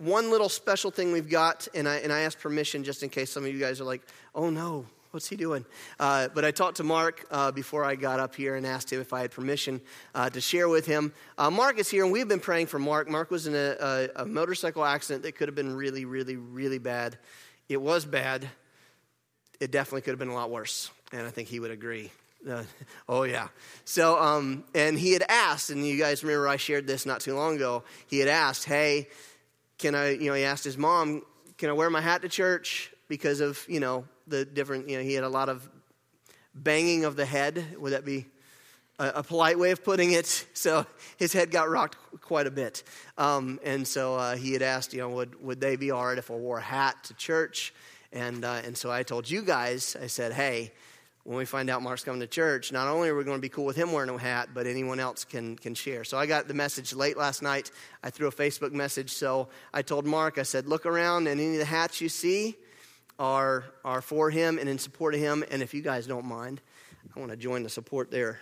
one little special thing we've got, and I asked permission just in case some of you guys are like, oh no, what's he doing? But I talked to Mark before I got up here and asked him if I had permission to share with him. Mark is here, and we've been praying for Mark. Mark was in a motorcycle accident that could have been really, really, really bad. It was bad. It definitely could have been a lot worse, and I think he would agree. Oh, yeah. So, and he had asked, and you guys remember I shared this not too long ago. He had asked, hey, he asked his mom, can I wear my hat to church? Because of, the different, he had a lot of banging of the head. Would that be a polite way of putting it? So his head got rocked quite a bit. And so he had asked, would they be all right if I wore a hat to church? And so I told you guys, I said, hey, when we find out Mark's coming to church, not only are we going to be cool with him wearing a hat, but anyone else can share. So I got the message late last night. I threw a Facebook message. So I told Mark, I said, look around, and any of the hats you see are for him and in support of him. And if you guys don't mind, I want to join the support there.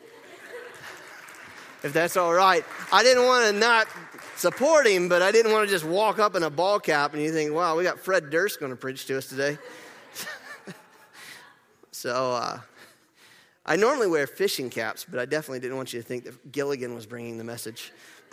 If that's all right. I didn't want to not support him, but I didn't want to just walk up in a ball cap and you think, wow, we got Fred Durst going to preach to us today. So I normally wear fishing caps, but I definitely didn't want you to think that Gilligan was bringing the message.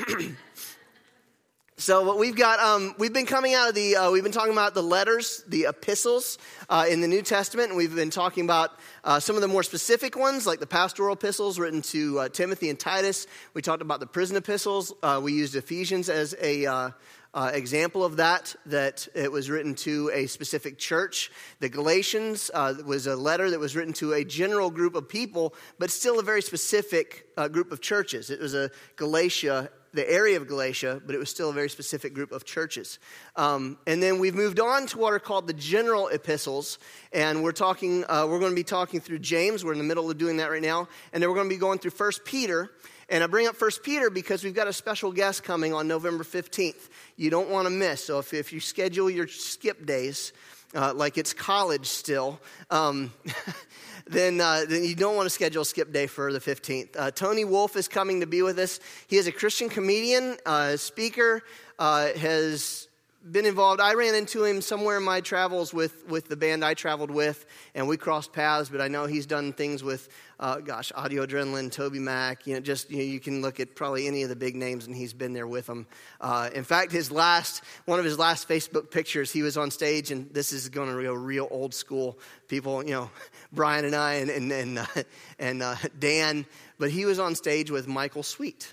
So what we've got, we've been coming out of we've been talking about the letters, the epistles in the New Testament, and we've been talking about some of the more specific ones, like the pastoral epistles written to Timothy and Titus. We talked about the prison epistles. We used Ephesians as a example of that it was written to a specific church. The Galatians was a letter that was written to a general group of people, but still a very specific group of churches. It was the area of Galatia, but it was still a very specific group of churches. And then we've moved on to what are called the general epistles, and we're going to be talking through James. We're in the middle of doing that right now, and then we're going to be going through 1 Peter. And I bring up 1 Peter because we've got a special guest coming on November 15th. You don't want to miss. So if you schedule your skip days like it's college still, then you don't want to schedule a skip day for the 15th. Tony Wolf is coming to be with us. He is a Christian comedian, speaker, has been involved. I ran into him somewhere in my travels with the band I traveled with, and we crossed paths, but I know he's done things with, Audio Adrenaline, Toby Mac, you can look at probably any of the big names, and he's been there with them. In fact, one of his last Facebook pictures, he was on stage, and this is going to be a real old school people, Brian and I and Dan, but he was on stage with Michael Sweet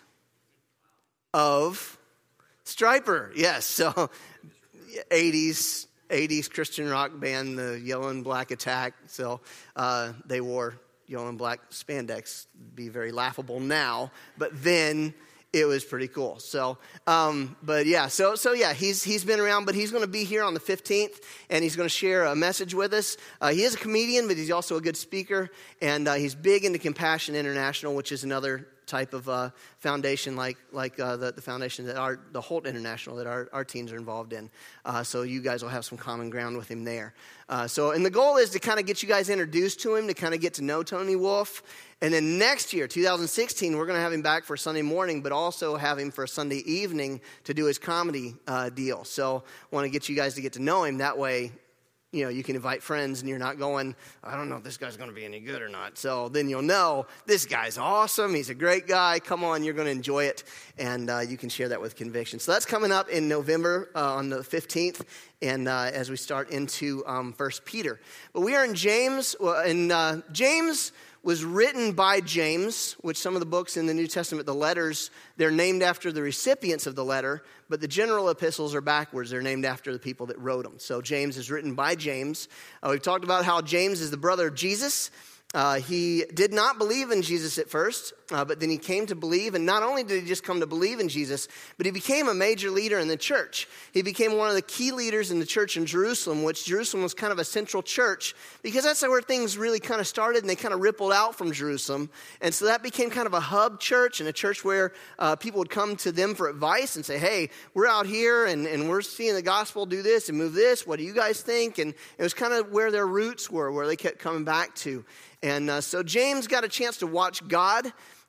of Stryper, yes, so 80s Christian rock band, the Yellow and Black Attack. So they wore yellow and black spandex. Be very laughable now, but then it was pretty cool. So, but yeah, so yeah, he's been around, but he's going to be here on the 15th, and he's going to share a message with us. He is a comedian, but he's also a good speaker, and he's big into Compassion International, which is another type of foundation like the foundation that the Holt International that our teams are involved in. So you guys will have some common ground with him there. And the goal is to kind of get you guys introduced to him, to kind of get to know Tony Wolf. And then next year, 2016, we're going to have him back for Sunday morning, but also have him for a Sunday evening to do his comedy deal. So I want to get you guys to get to know him. That way, you can invite friends and you're not going, I don't know if this guy's going to be any good or not. So then you'll know this guy's awesome. He's a great guy. Come on, you're going to enjoy it. And you can share that with conviction. So that's coming up in November on the 15th. And as we start into 1 Peter. But we are in James. And James was written by James, which some of the books in the New Testament, the letters, they're named after the recipients of the letter, but the general epistles are backwards. They're named after the people that wrote them. So James is written by James. We've talked about how James is the brother of Jesus. He did not believe in Jesus at first, but then he came to believe. And not only did he just come to believe in Jesus, but he became a major leader in the church. He became one of the key leaders in the church in Jerusalem, which Jerusalem was kind of a central church, because that's where things really kind of started, and they kind of rippled out from Jerusalem. And so that became kind of a hub church, and a church where people would come to them for advice and say, hey, we're out here, and we're seeing the gospel do this and move this. What do you guys think? And it was kind of where their roots were, where they kept coming back to. And so James got a chance to watch God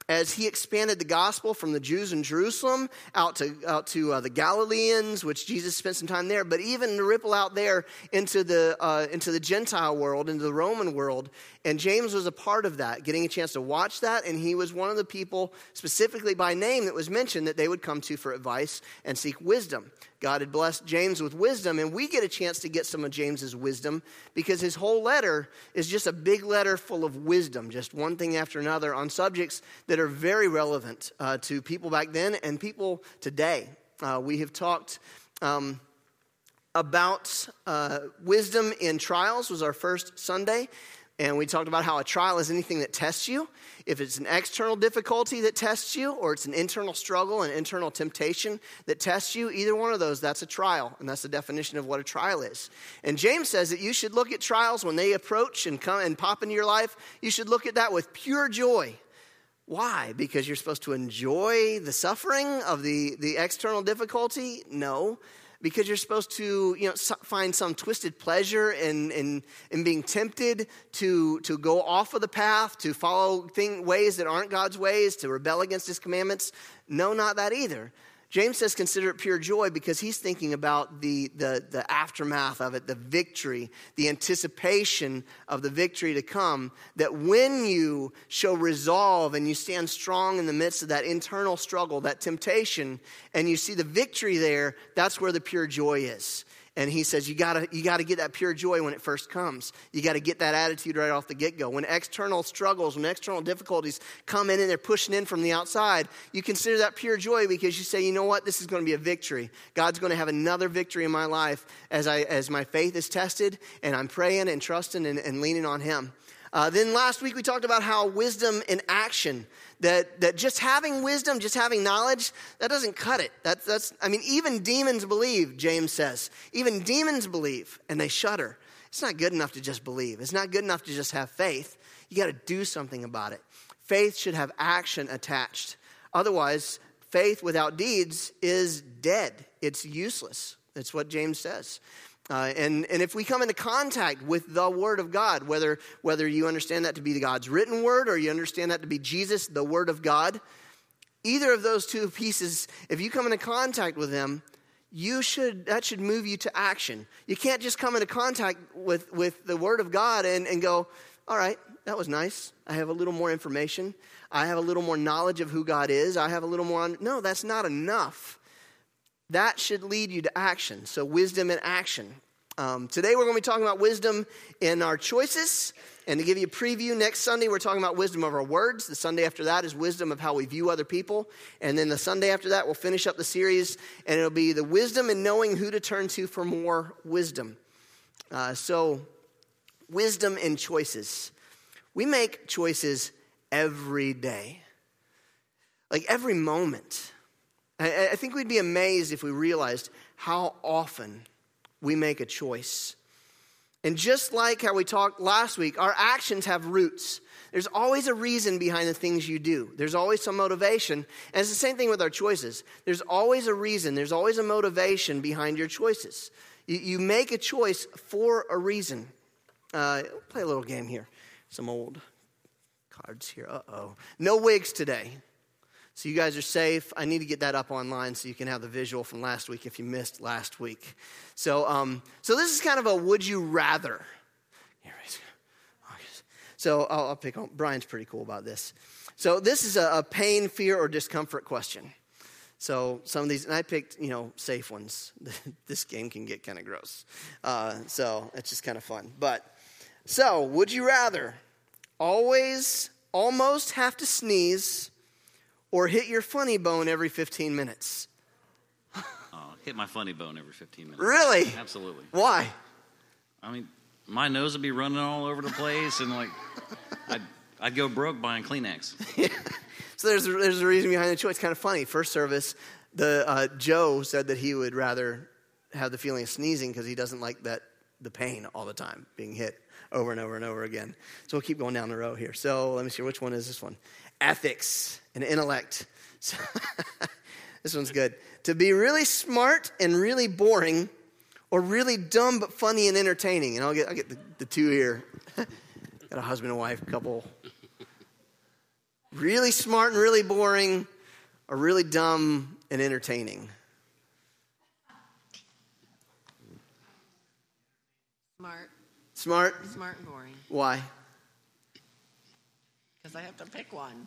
as he expanded the gospel from the Jews in Jerusalem out to the Galileans, which Jesus spent some time there, but even to ripple out there into the Gentile world, into the Roman world. And James was a part of that, getting a chance to watch that, and he was one of the people, specifically by name, that was mentioned that they would come to for advice and seek wisdom. God had blessed James with wisdom, and we get a chance to get some of James's wisdom because his whole letter is just a big letter full of wisdom, just one thing after another on subjects that are very relevant to people back then and people today. We have talked about wisdom in trials was our first Sunday. And we talked about how a trial is anything that tests you. If it's an external difficulty that tests you, or it's an internal struggle, an internal temptation that tests you, either one of those, that's a trial. And that's the definition of what a trial is. And James says that you should look at trials when they approach and come and pop into your life. You should look at that with pure joy. Why? Because you're supposed to enjoy the suffering of the external difficulty? No. Because you're supposed to, find some twisted pleasure in being tempted to go off of the path, to follow ways that aren't God's ways, to rebel against his commandments. No, not that either. James says consider it pure joy because he's thinking about the aftermath of it, the victory, the anticipation of the victory to come, that when you show resolve and you stand strong in the midst of that internal struggle, that temptation, and you see the victory there, that's where the pure joy is. And he says you gotta get that pure joy when it first comes. You got to get that attitude right off the get-go. When external struggles, when external difficulties come in and they're pushing in from the outside, you consider that pure joy because you say, you know what, this is going to be a victory. God's going to have another victory in my life as my faith is tested and I'm praying and trusting and leaning on him. Then last week we talked about how wisdom in action, that just having wisdom, just having knowledge, that doesn't cut it. Even demons believe, James says. Even demons believe, and they shudder. It's not good enough to just believe. It's not good enough to just have faith. You got to do something about it. Faith should have action attached. Otherwise, faith without deeds is dead. It's useless. That's what James says. And if we come into contact with the Word of God, whether you understand that to be God's written Word or you understand that to be Jesus, the Word of God, either of those two pieces, if you come into contact with them, that should move you to action. You can't just come into contact with the Word of God and go, all right, that was nice. I have a little more information. I have a little more knowledge of who God is. I have a little more. No, that's not enough. That should lead you to action. So wisdom in action. Today we're going to be talking about wisdom in our choices. And to give you a preview, next Sunday we're talking about wisdom of our words. The Sunday after that is wisdom of how we view other people. And then the Sunday after that we'll finish up the series. And it'll be the wisdom in knowing who to turn to for more wisdom. So wisdom in choices. We make choices every day. Like every moment. I think we'd be amazed if we realized how often we make a choice. And just like how we talked last week, our actions have roots. There's always a reason behind the things you do. There's always some motivation. And it's the same thing with our choices. There's always a reason. There's always a motivation behind your choices. You make a choice for a reason. Play a little game here. Some old cards here. Uh-oh. No wigs today. So you guys are safe. I need to get that up online so you can have the visual from last week if you missed last week. So this is kind of a would you rather. So I'll pick on, Brian's pretty cool about this. So this is a pain, fear, or discomfort question. So some of these, and I picked, safe ones. This game can get kind of gross. So it's just kind of fun. So would you rather almost have to sneeze or hit your funny bone every 15 minutes? Hit my funny bone every 15 minutes. Really? Absolutely. Why? My nose would be running all over the place, and I'd go broke buying Kleenex. Yeah. So there's a reason behind the choice. It's kind of funny. First service, Joe said that he would rather have the feeling of sneezing because he doesn't like the pain all the time, being hit over and over and over again. So we'll keep going down the row here. So let me see, which one is this one? Ethics and intellect. So this one's good. To be really smart and really boring, or really dumb but funny and entertaining. And I'll get the two here. Got a husband and wife couple. Really smart and really boring, or really dumb and entertaining? Smart? Smart and boring. Why? Because I have to pick one.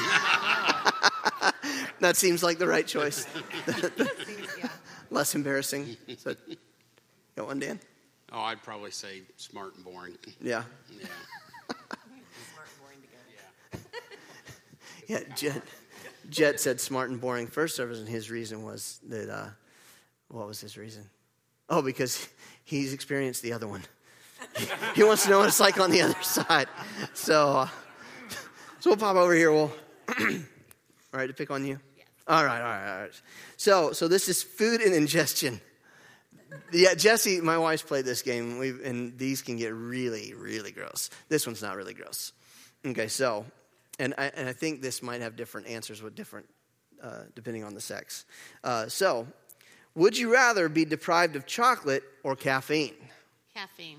That seems like the right choice. Yeah. Less embarrassing. So, got one, Dan? Oh, I'd probably say smart and boring. Yeah. Yeah. Smart and boring together. Yeah, Jet said smart and boring first service, and his reason was that, what was his reason? Oh, because he's experienced the other one. He wants to know what it's like on the other side. So we'll pop over here. We'll, all right, to pick on you? Yes. All right. So this is food and ingestion. Yeah, Jesse, my wife's played this game, and these can get really, really gross. This one's not really gross. Okay, so, and I think this might have different answers with different, depending on the sex. So, would you rather be deprived of chocolate or caffeine? Caffeine.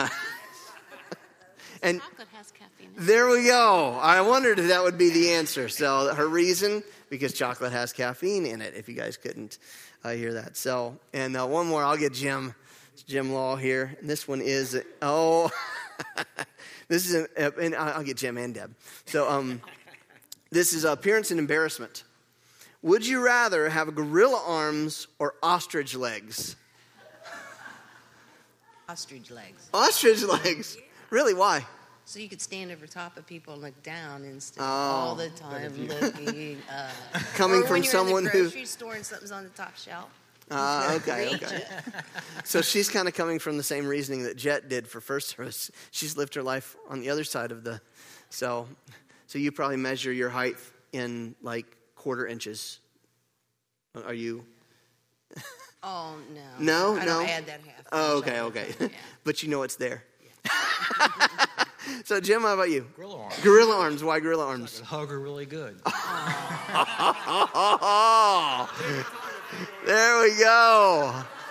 And Chocolate has caffeine. there we go. I wondered if that would be the answer. So her reason, because chocolate has caffeine in it, if you guys couldn't hear that. So, and one more, I'll get Jim. It's Jim Law here. And this one is, this is, and I'll get Jim and Deb. So this is appearance and embarrassment. Would you rather have gorilla arms or ostrich legs? Ostrich legs. Ostrich legs? Really, why? So you could stand over top of people and look down instead of all the time looking. Coming or from when you're someone in the who... grocery store and something's on the top shelf. Okay. So she's kind of coming from the same reasoning that Jet did for first service. She's lived her life on the other side of the... So you probably measure your height in like quarter inches. Are you... Oh, no. No? I No? don't add that half. Oh, okay. Yeah. But you know it's there. So, Jim, how about you? Gorilla arms. Gorilla arms. Why gorilla arms? I hug her really good. There we go.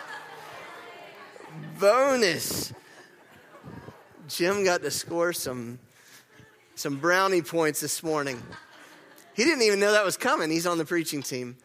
Bonus. Jim got to score some brownie points this morning. He didn't even know that was coming. He's on the preaching team.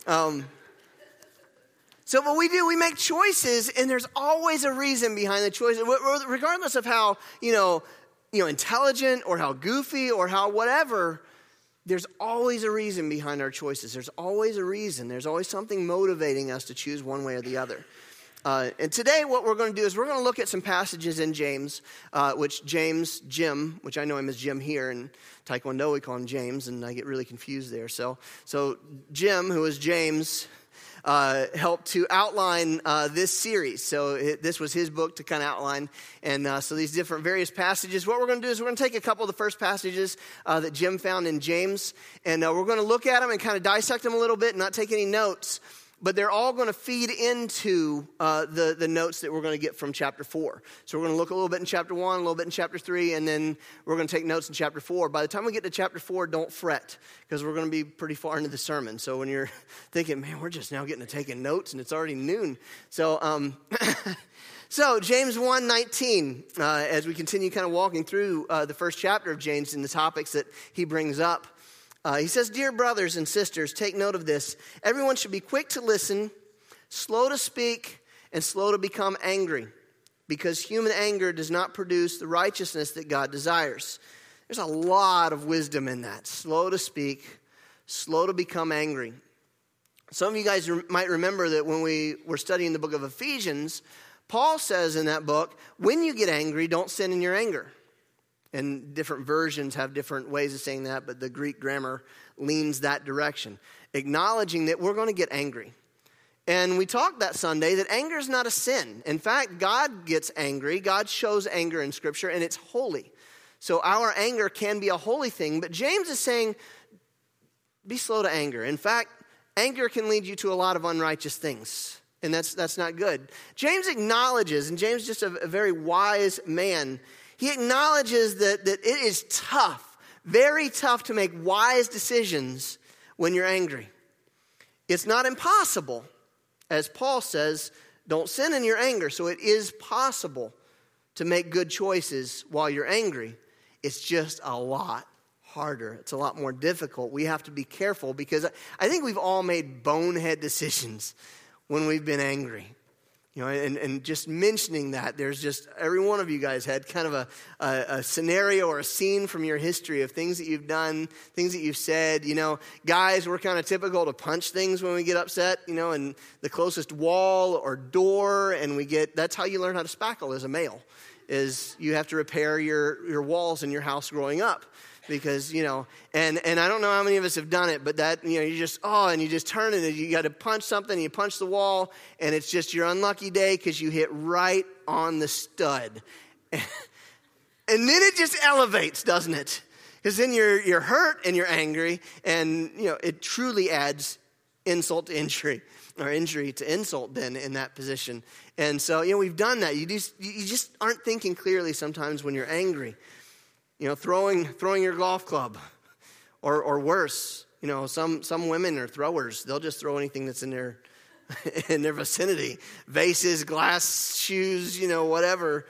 So what we do, we make choices, and there's always a reason behind the choices, regardless of how, intelligent or how goofy or how whatever. There's always a reason behind our choices. There's always a reason. There's always something motivating us to choose one way or the other. And today what we're going to do is we're going to look at some passages in James, Jim, which I know him as Jim here, and Taekwondo we call him James, and I get really confused there. So Jim, who is James, helped to outline this series. So this was his book to kind of outline. And so these different various passages. What we're going to do is we're going to take a couple of the first passages that Jim found in James. And we're going to look at them and kind of dissect them a little bit and not take any notes. But they're all going to feed into the notes that we're going to get from chapter 4. So we're going to look a little bit in chapter 1, a little bit in chapter 3, and then we're going to take notes in chapter 4. By the time we get to chapter 4, don't fret, because we're going to be pretty far into the sermon. So when you're thinking, man, we're just now getting to taking notes, and it's already noon. So so James 1:19, as we continue kind of walking through the first chapter of James and the topics that he brings up. He says, "Dear brothers and sisters, take note of this. Everyone should be quick to listen, slow to speak, and slow to become angry, because human anger does not produce the righteousness that God desires." There's a lot of wisdom in that. Slow to speak, slow to become angry. Some of you guys might remember that when we were studying the book of Ephesians, Paul says in that book, when you get angry, don't sin in your anger. And different versions have different ways of saying that, but the Greek grammar leans that direction, acknowledging that we're going to get angry. And we talked that Sunday that anger is not a sin. In fact, God gets angry. God shows anger in Scripture, and it's holy. So our anger can be a holy thing, but James is saying, be slow to anger. In fact, anger can lead you to a lot of unrighteous things, and that's not good. James acknowledges, and James is just a very wise man. He acknowledges that it is tough, very tough to make wise decisions when you're angry. It's not impossible. As Paul says, don't sin in your anger. So it is possible to make good choices while you're angry. It's just a lot harder. It's a lot more difficult. We have to be careful because I think we've all made bonehead decisions when we've been angry. You know, and just mentioning that, there's just, every one of you guys had kind of a scenario or a scene from your history of things that you've done, things that you've said. You know, guys, we're kind of typical to punch things when we get upset, you know, and the closest wall or door, and that's how you learn how to spackle as a male, is you have to repair your walls in your house growing up. Because, you know, and I don't know how many of us have done it, but that, you know, you just turn it, and you got to punch something, and you punch the wall, and it's just your unlucky day because you hit right on the stud. And then it just elevates, doesn't it? Because then you're hurt and you're angry, and, you know, it truly adds insult to injury, or injury to insult then in that position. And so, you know, we've done that. You just aren't thinking clearly sometimes when you're angry. You know, throwing your golf club, or worse. You know, some women are throwers. They'll just throw anything that's in their vicinity. Vases, glass, shoes, you know, whatever.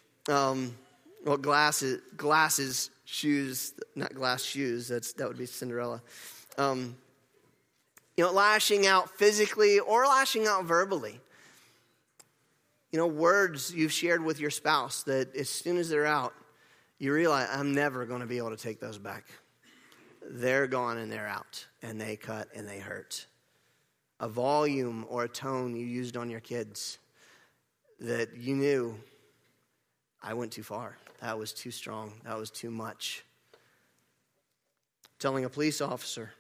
Glasses, shoes, not glass shoes. That would be Cinderella. You know, lashing out physically or lashing out verbally. You know, words you've shared with your spouse that as soon as they're out, you realize, I'm never going to be able to take those back. They're gone and they're out, and they cut and they hurt. A volume or a tone you used on your kids that you knew, I went too far. That was too strong. That was too much. Telling a police officer,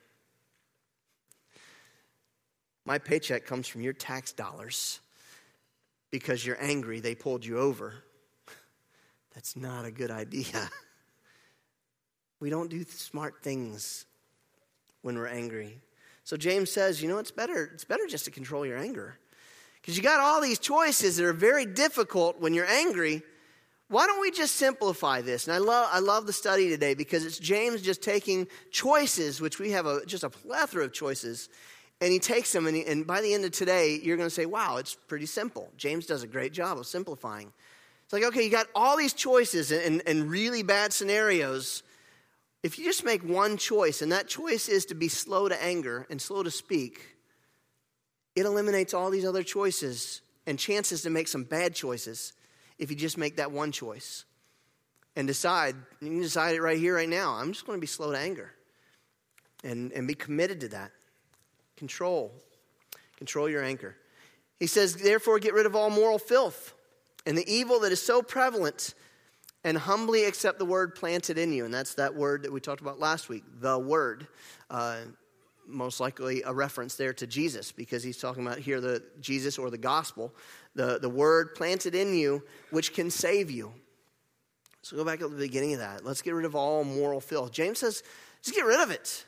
my paycheck comes from your tax dollars because you're angry they pulled you over. That's not a good idea. We don't do smart things when we're angry. So James says, you know, it's better just to control your anger. Because you got all these choices that are very difficult when you're angry. Why don't we just simplify this? And I love the study today because it's James just taking choices, which we have just a plethora of choices, and he takes them, and by the end of today, you're going to say, wow, it's pretty simple. James does a great job of simplifying. It's like, okay, you got all these choices and really bad scenarios. If you just make one choice, and that choice is to be slow to anger and slow to speak, it eliminates all these other choices and chances to make some bad choices if you just make that one choice. And decide, you can decide it right here, right now. I'm just going to be slow to anger and be committed to that. Control your anger. He says, therefore, get rid of all moral filth and the evil that is so prevalent, and humbly accept the word planted in you. And that's that word that we talked about last week, the word. Most likely a reference there to Jesus, because he's talking about here the Jesus or the gospel, the word planted in you, which can save you. So go back to the beginning of that. Let's get rid of all moral filth. James says, just get rid of it.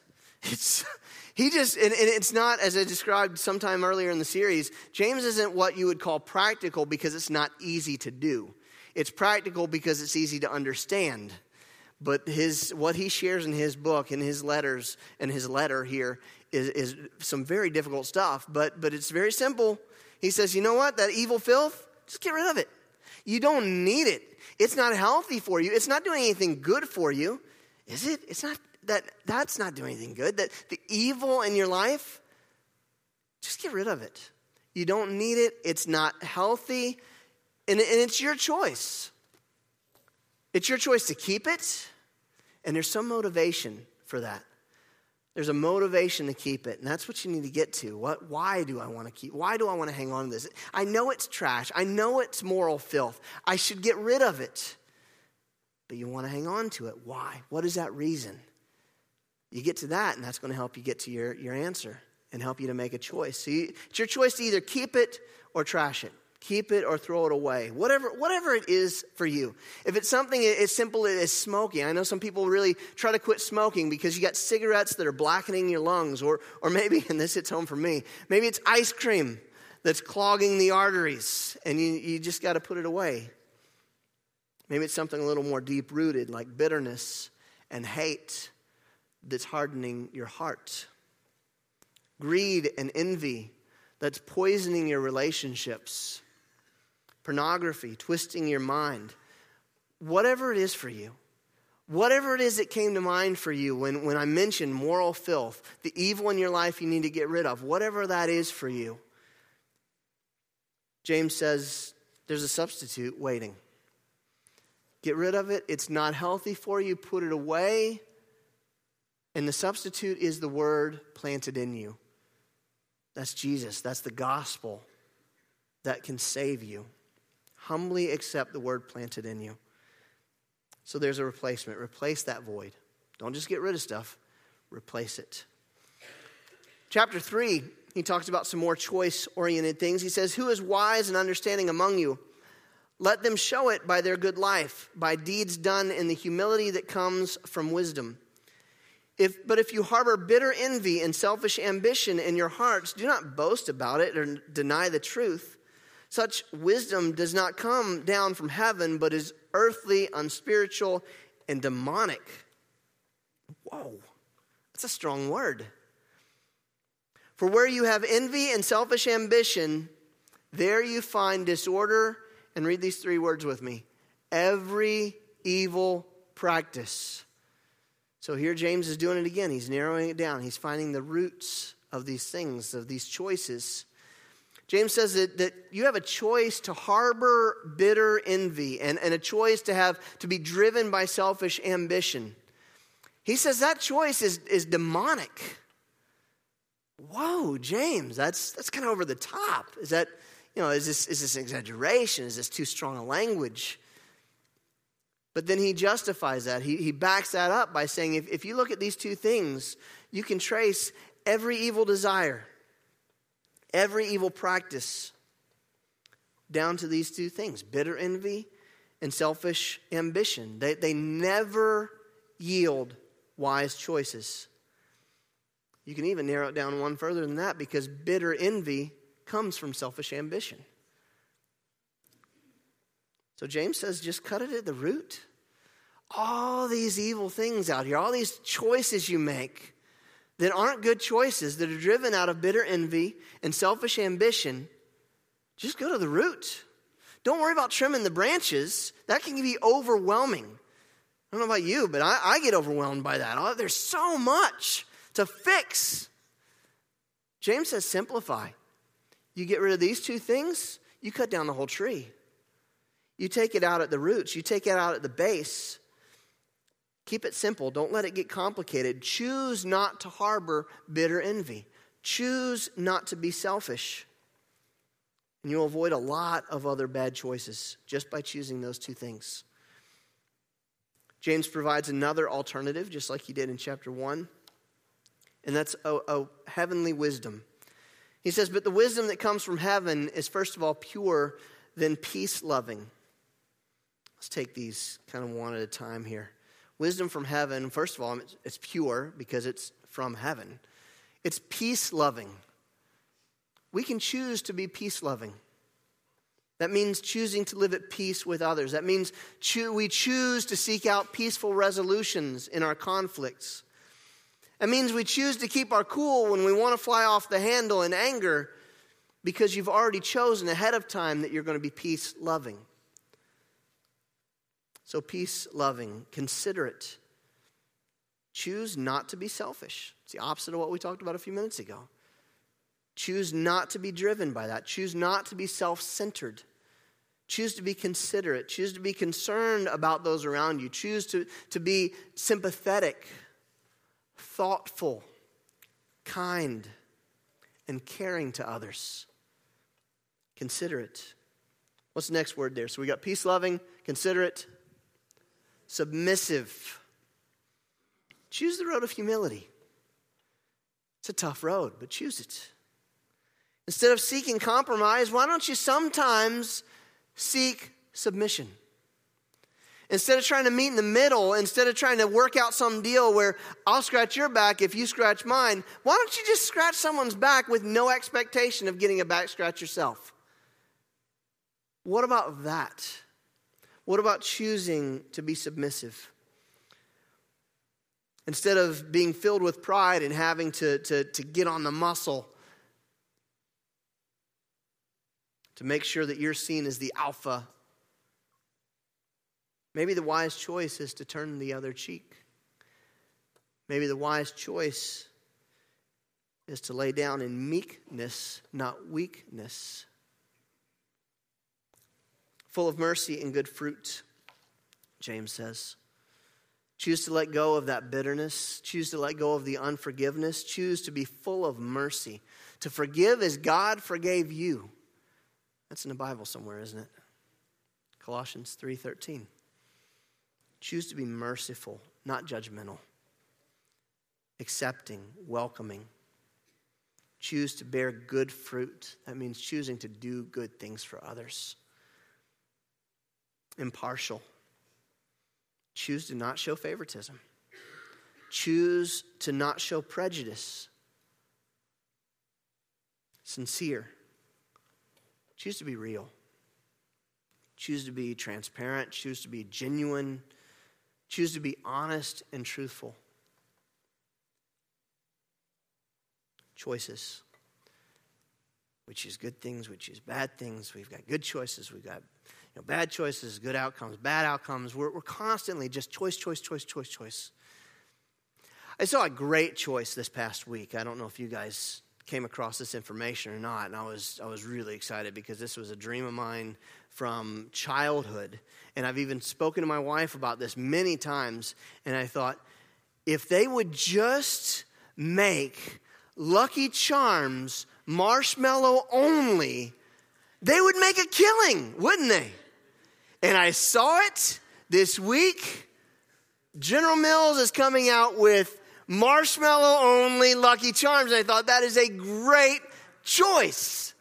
It's not, as I described sometime earlier in the series, James isn't what you would call practical because it's not easy to do. It's practical because it's easy to understand. But what he shares in his book and his letters and his letter here is some very difficult stuff. But it's very simple. He says, you know what? That evil filth, just get rid of it. You don't need it. It's not healthy for you. It's not doing anything good for you. Is it? It's not. That's not doing anything good. That the evil in your life, just get rid of it. You don't need it. It's not healthy. And it's your choice. It's your choice to keep it. And there's some motivation for that. There's a motivation to keep it. And that's what you need to get to. Why do I want to keep? Why do I want to hang on to this? I know it's trash. I know it's moral filth. I should get rid of it. But you want to hang on to it. Why? What is that reason? You get to that, and that's going to help you get to your answer and help you to make a choice. So it's your choice to either keep it or trash it. Keep it or throw it away. Whatever it is for you. If it's something as simple as smoking. I know some people really try to quit smoking because you got cigarettes that are blackening your lungs. Or maybe, and this hits home for me, maybe it's ice cream that's clogging the arteries. And you just got to put it away. Maybe it's something a little more deep-rooted like bitterness and hate that's hardening your heart. Greed and envy that's poisoning your relationships. Pornography, twisting your mind. Whatever it is for you, Whatever it is that came to mind for you when I mentioned moral filth, the evil in your life you need to get rid of, whatever that is for you, James says there's a substitute waiting. Get rid of it. It's not healthy for you. Put it away. And the substitute is the word planted in you. That's Jesus. That's the gospel that can save you. Humbly accept the word planted in you. So there's a replacement. Replace that void. Don't just get rid of stuff. Replace it. Chapter 3, he talks about some more choice-oriented things. He says, who is wise and understanding among you? Let them show it by their good life, by deeds done in the humility that comes from wisdom. But if you harbor bitter envy and selfish ambition in your hearts, do not boast about it or deny the truth. Such wisdom does not come down from heaven, but is earthly, unspiritual, and demonic. Whoa, that's a strong word. For where you have envy and selfish ambition, there you find disorder. And read these 3 words with me. Every evil practice. So here James is doing it again. He's narrowing it down. He's finding the roots of these things, of these choices. James says that you have a choice to harbor bitter envy and a choice to be driven by selfish ambition. He says that choice is demonic. Whoa, James, that's kind of over the top. Is that, is this an exaggeration? Is this too strong a language? But then he justifies that. He backs that up by saying if you look at these 2 things, you can trace every evil desire, every evil practice down to these 2 things, bitter envy and selfish ambition. They never yield wise choices. You can even narrow it down one further than that, because bitter envy comes from selfish ambition. So James says, just cut it at the root. All these evil things out here, all these choices you make that aren't good choices, that are driven out of bitter envy and selfish ambition, just go to the root. Don't worry about trimming the branches. That can be overwhelming. I don't know about you, but I get overwhelmed by that. Oh, there's so much to fix. James says simplify. You get rid of these 2 things, you cut down the whole tree. You take it out at the roots. You take it out at the base. Keep it simple. Don't let it get complicated. Choose not to harbor bitter envy. Choose not to be selfish. And you'll avoid a lot of other bad choices just by choosing those 2 things. James provides another alternative, just like he did in chapter 1. And that's a heavenly wisdom. He says, but the wisdom that comes from heaven is first of all pure, then peace-loving. Let's take these kind of one at a time here. Wisdom from heaven, first of all, it's pure because it's from heaven. It's peace-loving. We can choose to be peace-loving. That means choosing to live at peace with others. That means we choose to seek out peaceful resolutions in our conflicts. It means we choose to keep our cool when we want to fly off the handle in anger, because you've already chosen ahead of time that you're going to be peace-loving. So peace-loving, considerate. Choose not to be selfish. It's the opposite of what we talked about a few minutes ago. Choose not to be driven by that. Choose not to be self-centered. Choose to be considerate. Choose to be concerned about those around you. Choose to be sympathetic, thoughtful, kind, and caring to others. Considerate. What's the next word there? So we got peace-loving, considerate, submissive. Choose the road of humility. It's a tough road, but choose it. Instead of seeking compromise, why don't you sometimes seek submission? Instead of trying to meet in the middle, instead of trying to work out some deal where I'll scratch your back if you scratch mine, why don't you just scratch someone's back with no expectation of getting a back scratch yourself? What about that? What about choosing to be submissive? Instead of being filled with pride and having to get on the muscle to make sure that you're seen as the alpha, Maybe the wise choice is to turn the other cheek. Maybe the wise choice is to lay down in meekness, not weakness. Full of mercy and good fruit, James says. Choose to let go of that bitterness. Choose to let go of the unforgiveness. Choose to be full of mercy. To forgive as God forgave you. That's in the Bible somewhere, isn't it? Colossians 3:13. Choose to be merciful, not judgmental. Accepting, welcoming. Choose to bear good fruit. That means choosing to do good things for others. Impartial. Choose to not show favoritism. Choose to not show prejudice. Sincere. Choose to be real. Choose to be transparent. Choose to be genuine. Choose to be honest and truthful. Choices. We choose good things. We choose bad things. We've got good choices. We've got bad choices, good outcomes, bad outcomes. We're constantly just choice. I saw a great choice this past week. I don't know if you guys came across this information or not, and I was really excited because this was a dream of mine from childhood. And I've even spoken to my wife about this many times, and I thought, if they would just make Lucky Charms marshmallow only, they would make a killing, wouldn't they? And I saw it this week. General Mills is coming out with marshmallow only Lucky Charms. And I thought that is a great choice.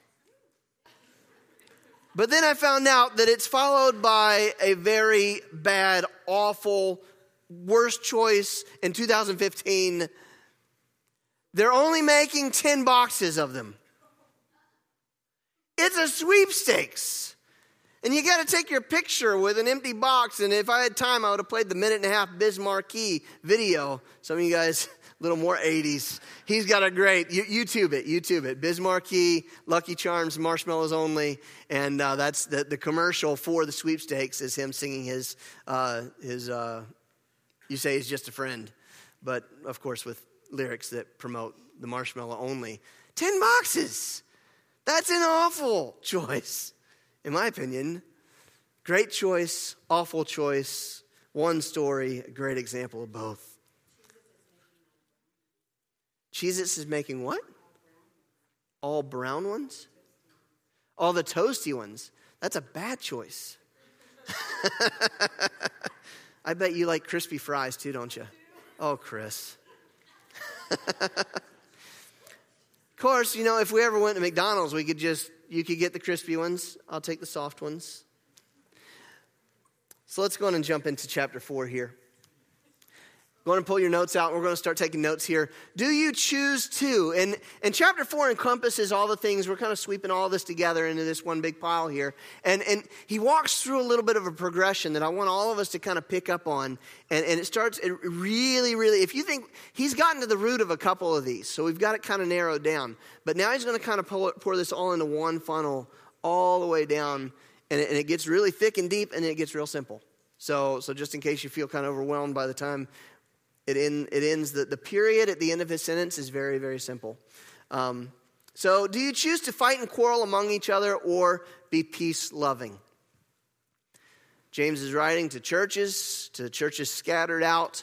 But then I found out that it's followed by a very bad, awful, worst choice in 2015. They're only making 10 boxes of them. It's a sweepstakes. And you got to take your picture with an empty box. And if I had time, I would have played the 1.5-minute Biz Markie video. Some of you guys, a little more 80s. He's got a great, YouTube it. Biz Markie, Lucky Charms, marshmallows only. And that's the commercial for the sweepstakes is him singing his You Say He's Just a Friend. But, of course, with lyrics that promote the marshmallow only. 10 boxes. That's an awful choice, in my opinion. Great choice, awful choice. One story, a great example of both. Cheez-Its is making what? All brown ones? All the toasty ones. That's a bad choice. I bet you like crispy fries too, don't you? Oh, Chris. Of course, if we ever went to McDonald's, you could get the crispy ones. I'll take the soft ones. So let's go on and jump into chapter 4 here. Go on and pull your notes out. We're going to start taking notes here. Do you choose to? And chapter 4 encompasses all the things. We're kind of sweeping all this together into this one big pile here. And he walks through a little bit of a progression that I want all of us to kind of pick up on. And it really, if you think, he's gotten to the root of a couple of these. So we've got it kind of narrowed down. But now he's going to kind of pour this all into one funnel all the way down. And it gets really thick and deep, and it gets real simple. So just in case you feel kind of overwhelmed by the time it ends, the period at the end of his sentence is very, very simple. So do you choose to fight and quarrel among each other or be peace-loving? James is writing to churches scattered out.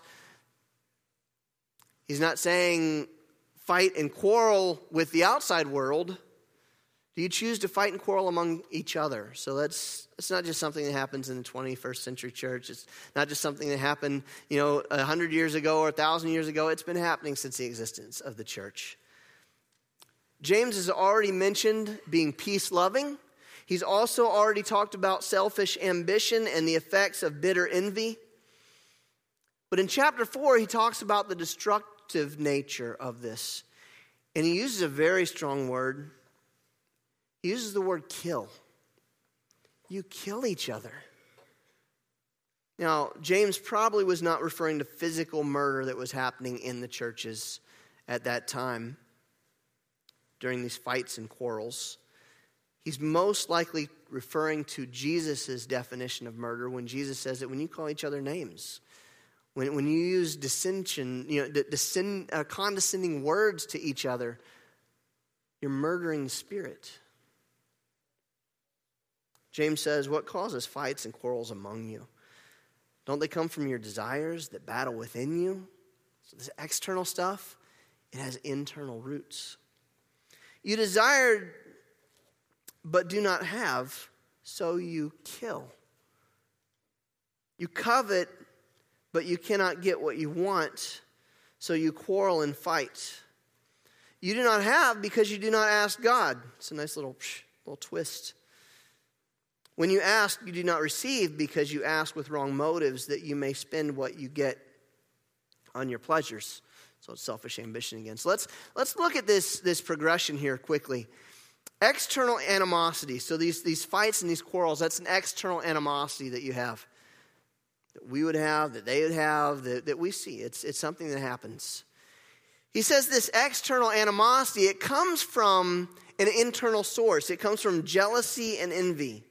He's not saying fight and quarrel with the outside world. Do you choose to fight and quarrel among each other? So it's not just something that happens in the 21st century church. It's not just something that happened, 100 years ago or 1,000 years ago. It's been happening since the existence of the church. James has already mentioned being peace-loving. He's also already talked about selfish ambition and the effects of bitter envy. But in chapter 4, he talks about the destructive nature of this. And he uses a very strong word. He uses the word kill. You kill each other. Now, James probably was not referring to physical murder that was happening in the churches at that time during these fights and quarrels. he's most likely referring to Jesus' definition of murder when Jesus says that when you call each other names, when you use condescending words to each other, you're murdering the Spirit. James says, what causes fights and quarrels among you? Don't they come from your desires that battle within you? So this external stuff, it has internal roots. You desire but do not have, so you kill. You covet, but you cannot get what you want, so you quarrel and fight. You do not have because you do not ask God. It's a nice little twist. When you ask, you do not receive because you ask with wrong motives that you may spend what you get on your pleasures. So it's selfish ambition again. So let's look at this progression here quickly. External animosity. So these fights and these quarrels, that's an external animosity that you have. That we would have, that they would have, that we see. It's something that happens. He says this external animosity, it comes from an internal source. It comes from jealousy and envy.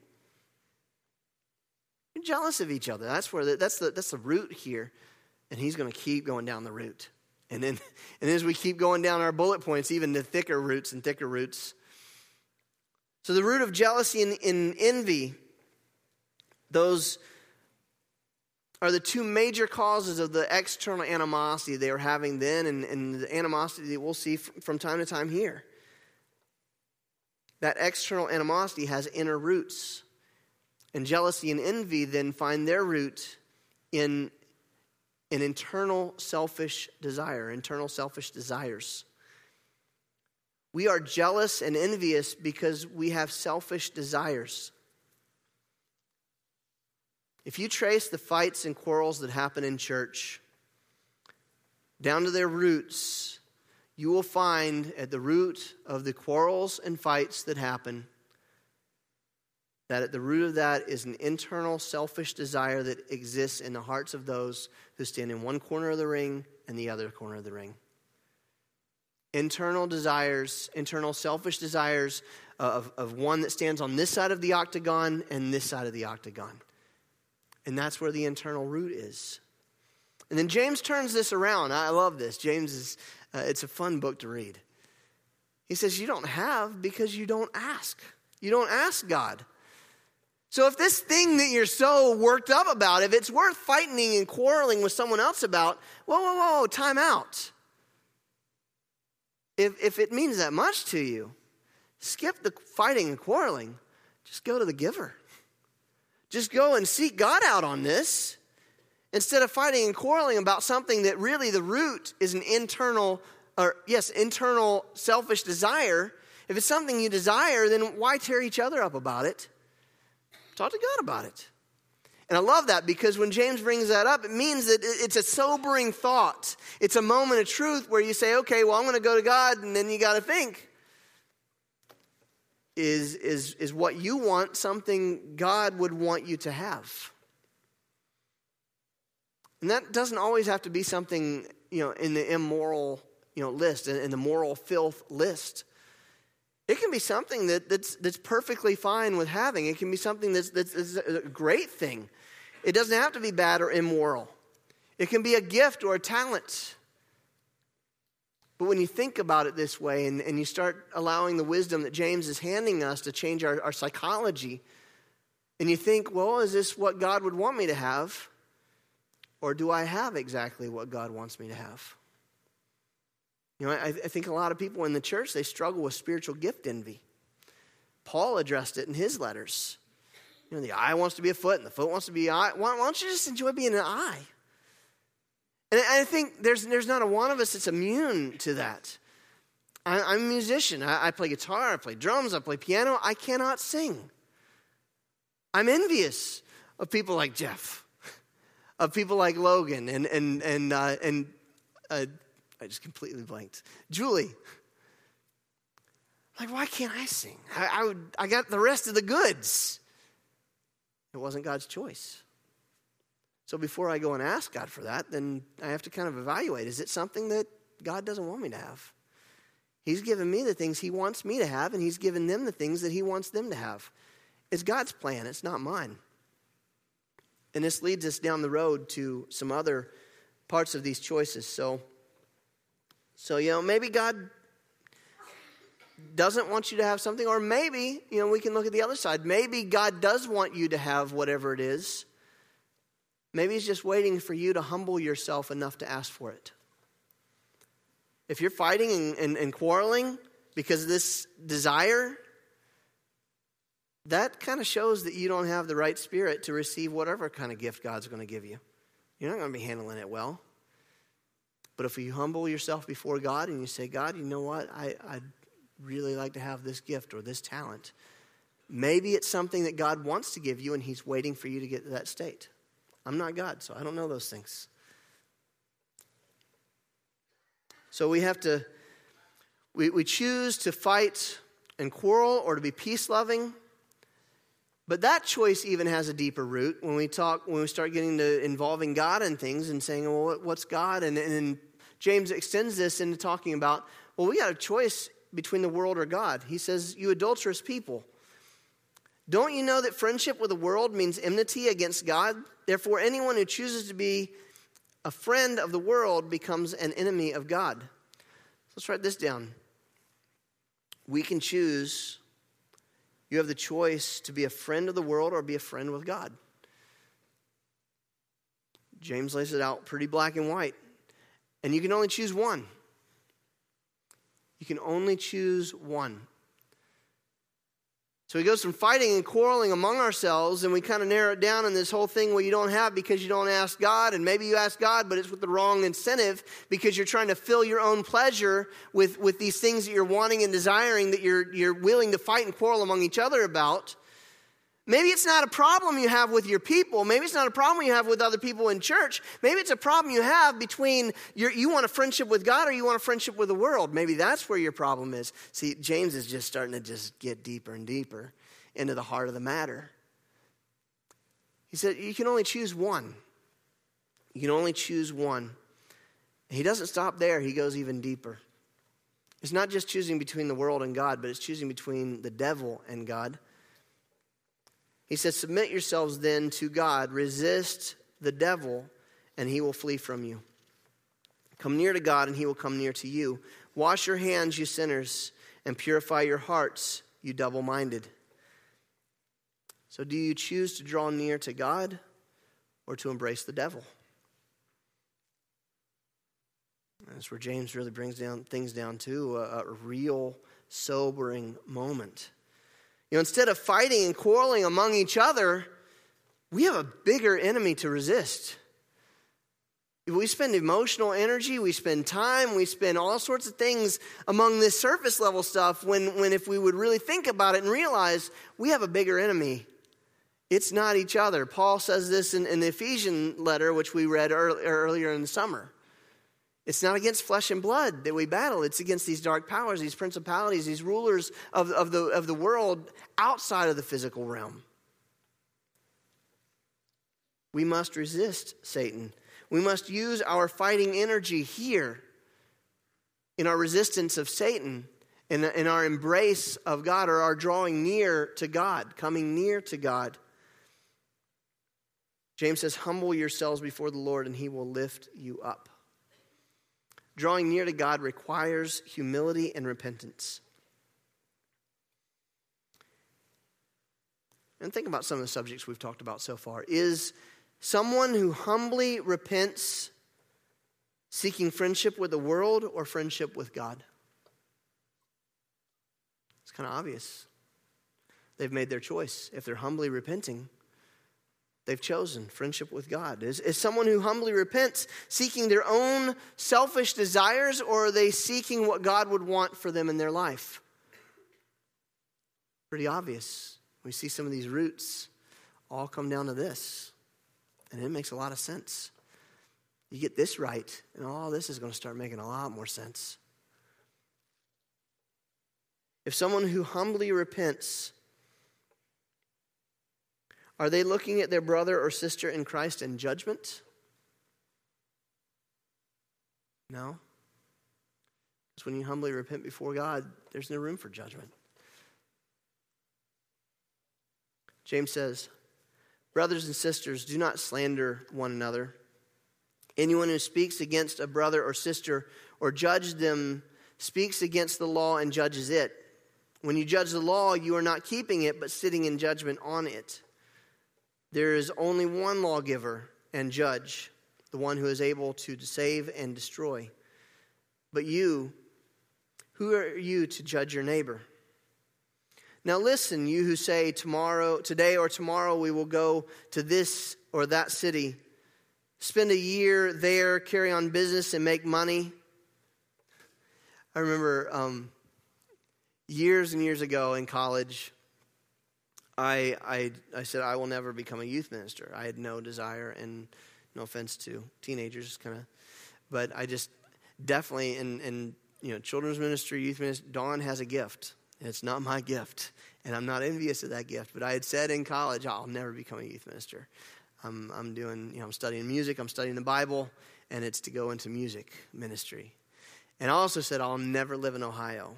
You're jealous of each other. That's the root here. And he's going to keep going down the root. And then as we keep going down our bullet points, even the thicker roots and thicker roots. So the root of jealousy and envy, those are the two major causes of the external animosity they were having then and the animosity that we'll see from time to time here. That external animosity has inner roots. And jealousy and envy then find their root in an internal selfish desire, internal selfish desires. We are jealous and envious because we have selfish desires. If you trace the fights and quarrels that happen in church down to their roots, you will find at the root of the quarrels and fights that happen that at the root of that is an internal selfish desire that exists in the hearts of those who stand in one corner of the ring and the other corner of the ring. Internal desires, internal selfish desires of one that stands on this side of the octagon and this side of the octagon. And that's where the internal root is. And then James turns this around. I love this. James is, it's a fun book to read. He says, you don't have because you don't ask. You don't ask God. So if this thing that you're so worked up about, if it's worth fighting and quarreling with someone else about, whoa, time out. If it means that much to you, skip the fighting and quarreling. Just go to the giver. Just go and seek God out on this instead of fighting and quarreling about something that really the root is an internal selfish desire. If it's something you desire, then why tear each other up about it? Talk to God about it. And I love that because when James brings that up, it means that it's a sobering thought. It's a moment of truth where you say, okay, well, I'm going to go to God, and then you got to think, is what you want something God would want you to have? And that doesn't always have to be something, in the immoral, list, in the moral filth list. It can be something that's perfectly fine with having. It can be something that's a great thing. It doesn't have to be bad or immoral. It can be a gift or a talent. But when you think about it this way and you start allowing the wisdom that James is handing us to change our psychology, and you think, well, is this what God would want me to have? Or do I have exactly what God wants me to have? I think a lot of people in the church, they struggle with spiritual gift envy. Paul addressed it in his letters. The eye wants to be a foot and the foot wants to be an eye. Why don't you just enjoy being an eye? And I think there's not a one of us that's immune to that. I'm a musician. I play guitar, I play drums, I play piano. I cannot sing. I'm envious of people like Jeff, of people like Logan, and I just completely blanked. Julie. Like, why can't I sing? I got the rest of the goods. It wasn't God's choice. So before I go and ask God for that, then I have to kind of evaluate, is it something that God doesn't want me to have? He's given me the things he wants me to have, and he's given them the things that he wants them to have. It's God's plan. It's not mine. And this leads us down the road to some other parts of these choices. So maybe God doesn't want you to have something, or maybe, we can look at the other side. Maybe God does want you to have whatever it is. Maybe he's just waiting for you to humble yourself enough to ask for it. If you're fighting and quarreling because of this desire, that kind of shows that you don't have the right spirit to receive whatever kind of gift God's going to give you. You're not going to be handling it well. But if you humble yourself before God and you say, God, you know what? I'd really like to have this gift or this talent. Maybe it's something that God wants to give you and he's waiting for you to get to that state. I'm not God, so I don't know those things. So we have to, we choose to fight and quarrel or to be peace-loving. But that choice even has a deeper root when we start getting to involving God in things and saying, well, what's God? And James extends this into talking about, well, we got a choice between the world or God. He says, you adulterous people, don't you know that friendship with the world means enmity against God? Therefore, anyone who chooses to be a friend of the world becomes an enemy of God. Let's write this down. We can choose. You have the choice to be a friend of the world or be a friend with God. James lays it out pretty black and white. And you can only choose one. You can only choose one. So he goes from fighting and quarreling among ourselves, and we kind of narrow it down in this whole thing where you don't have because you don't ask God, and maybe you ask God, but it's with the wrong incentive because you're trying to fill your own pleasure with these things that you're wanting and desiring that you're willing to fight and quarrel among each other about. Maybe it's not a problem you have with your people. Maybe it's not a problem you have with other people in church. Maybe it's a problem you have between you want a friendship with God or you want a friendship with the world. Maybe that's where your problem is. See, James is just starting to just get deeper and deeper into the heart of the matter. He said, you can only choose one. You can only choose one. And he doesn't stop there. He goes even deeper. It's not just choosing between the world and God, but it's choosing between the devil and God. He says, submit yourselves then to God. Resist the devil, and he will flee from you. Come near to God, and he will come near to you. Wash your hands, you sinners, and purify your hearts, you double-minded. So do you choose to draw near to God or to embrace the devil? That's where James really brings things down to a real sobering moment. Instead of fighting and quarreling among each other, we have a bigger enemy to resist. We spend emotional energy, we spend time, we spend all sorts of things among this surface level stuff when if we would really think about it and realize we have a bigger enemy. It's not each other. Paul says this in the Ephesian letter, which we read earlier in the summer. It's not against flesh and blood that we battle. It's against these dark powers, these principalities, these rulers of the world outside of the physical realm. We must resist Satan. We must use our fighting energy here in our resistance of Satan, in our embrace of God, or our drawing near to God, coming near to God. James says, humble yourselves before the Lord and he will lift you up. Drawing near to God requires humility and repentance. And think about some of the subjects we've talked about so far. Is someone who humbly repents seeking friendship with the world or friendship with God? It's kind of obvious. They've made their choice. If they're humbly repenting, they've chosen friendship with God. Is someone who humbly repents seeking their own selfish desires, or are they seeking what God would want for them in their life? Pretty obvious. We see some of these roots all come down to this. And it makes a lot of sense. You get this right, and all this is going to start making a lot more sense. If someone who humbly repents, are they looking at their brother or sister in Christ in judgment? No. Because when you humbly repent before God, there's no room for judgment. James says, brothers and sisters, do not slander one another. Anyone who speaks against a brother or sister or judges them speaks against the law and judges it. When you judge the law, you are not keeping it, but sitting in judgment on it. There is only one lawgiver and judge, the one who is able to save and destroy. But you, who are you to judge your neighbor? Now listen, you who say today or tomorrow we will go to this or that city, spend a year there, carry on business and make money. I remember years and years ago in college, I said I will never become a youth minister. I had no desire, and no offense to teenagers, but I just definitely in children's ministry, youth ministry. Dawn has a gift. It's not my gift, and I'm not envious of that gift. But I had said in college, I'll never become a youth minister. I'm doing, I'm studying music, I'm studying the Bible, and it's to go into music ministry. And I also said I'll never live in Ohio.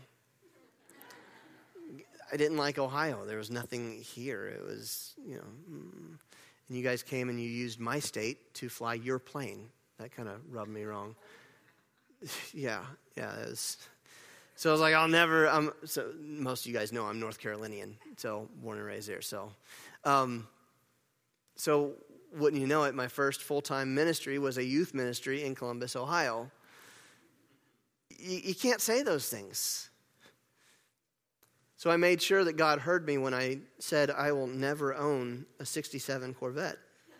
I didn't like Ohio. There was nothing here. It was, and you guys came and you used my state to fly your plane. That kind of rubbed me wrong. Yeah. It was. So I was like, I'll never. So most of you guys know I'm North Carolinian, so born and raised there. So wouldn't you know it? My first full-time ministry was a youth ministry in Columbus, Ohio. You can't say those things. So I made sure that God heard me when I said I will never own a 67 Corvette.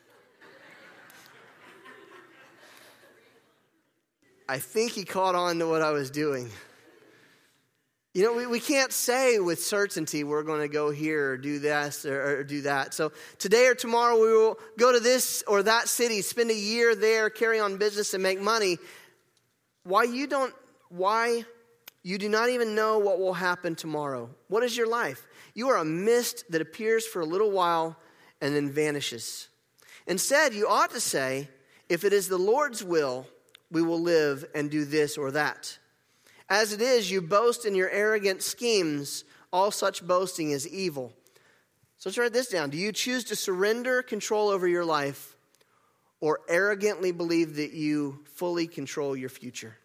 I think he caught on to what I was doing. We can't say with certainty we're going to go here or do this or do that. So today or tomorrow we will go to this or that city, spend a year there, carry on business and make money. Why you do not even know what will happen tomorrow. What is your life? You are a mist that appears for a little while and then vanishes. Instead, you ought to say, if it is the Lord's will, we will live and do this or that. As it is, you boast in your arrogant schemes. All such boasting is evil. So let's write this down. Do you choose to surrender control over your life or arrogantly believe that you fully control your future?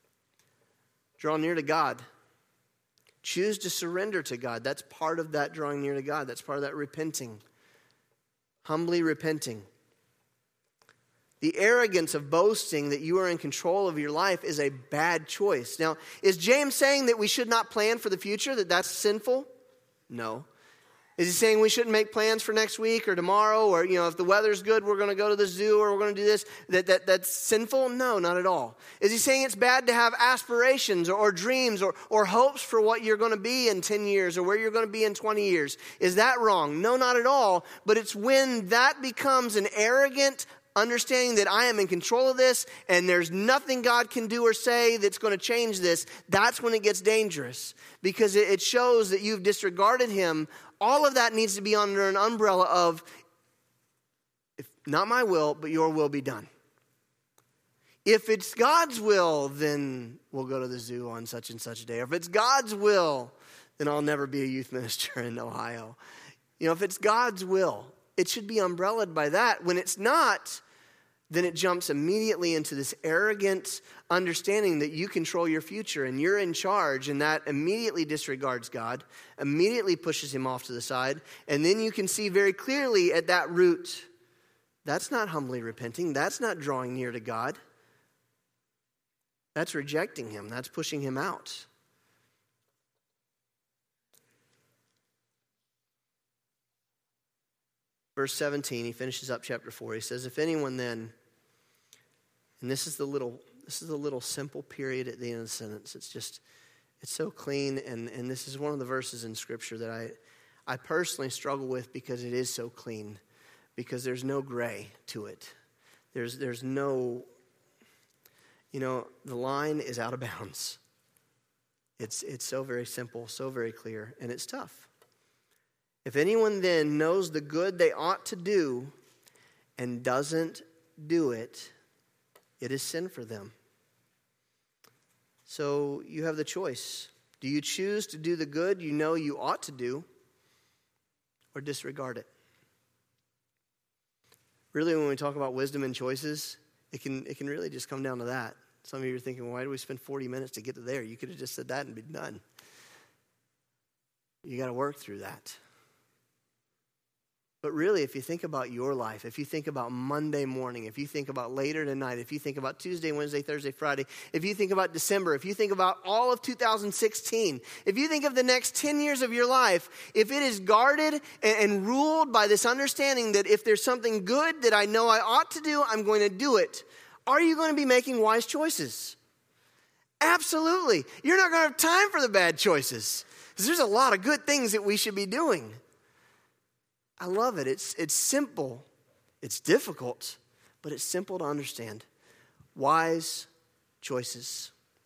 Draw near to God. Choose to surrender to God. That's part of that drawing near to God. That's part of that repenting. Humbly repenting. The arrogance of boasting that you are in control of your life is a bad choice. Now, is James saying that we should not plan for the future, that that's sinful? No. Is he saying we shouldn't make plans for next week or tomorrow, or, if the weather's good, we're going to go to the zoo or we're going to do this, that's sinful? No, not at all. Is he saying it's bad to have aspirations or dreams or hopes for what you're going to be in 10 years or where you're going to be in 20 years? Is that wrong? No, not at all. But it's when that becomes an arrogant understanding that I am in control of this and there's nothing God can do or say that's going to change this, that's when it gets dangerous, because it shows that you've disregarded him. All of that needs to be under an umbrella of, if not my will, but your will be done. If it's God's will, then we'll go to the zoo on such and such a day. Or if it's God's will, then I'll never be a youth minister in Ohio. If it's God's will, it should be umbrellaed by that. When it's not, then it jumps immediately into this arrogant understanding that you control your future and you're in charge, and that immediately disregards God, immediately pushes him off to the side, and then you can see very clearly at that root, that's not humbly repenting, that's not drawing near to God, that's rejecting him, that's pushing him out. Verse 17, he finishes up chapter 4. He says, if anyone then, and this is the little simple period at the end of the sentence. It's so clean, and this is one of the verses in Scripture that I personally struggle with because it is so clean, because there's no gray to it. There's no, the line is out of bounds. It's so very simple, so very clear, and it's tough. If anyone then knows the good they ought to do and doesn't do it, it is sin for them. So you have the choice. Do you choose to do the good you know you ought to do, or disregard it? Really, when we talk about wisdom and choices, it can really just come down to that. Some of you are thinking, why do we spend 40 minutes to get to there? You could have just said that and been done. You got to work through that. But really, if you think about your life, if you think about Monday morning, if you think about later tonight, if you think about Tuesday, Wednesday, Thursday, Friday, if you think about December, if you think about all of 2016, if you think of the next 10 years of your life, if it is guarded and ruled by this understanding that if there's something good that I know I ought to do, I'm going to do it, are you going to be making wise choices? Absolutely. You're not going to have time for the bad choices, because there's a lot of good things that we should be doing. I love it. It's simple. It's difficult, but it's simple to understand. Wise choices.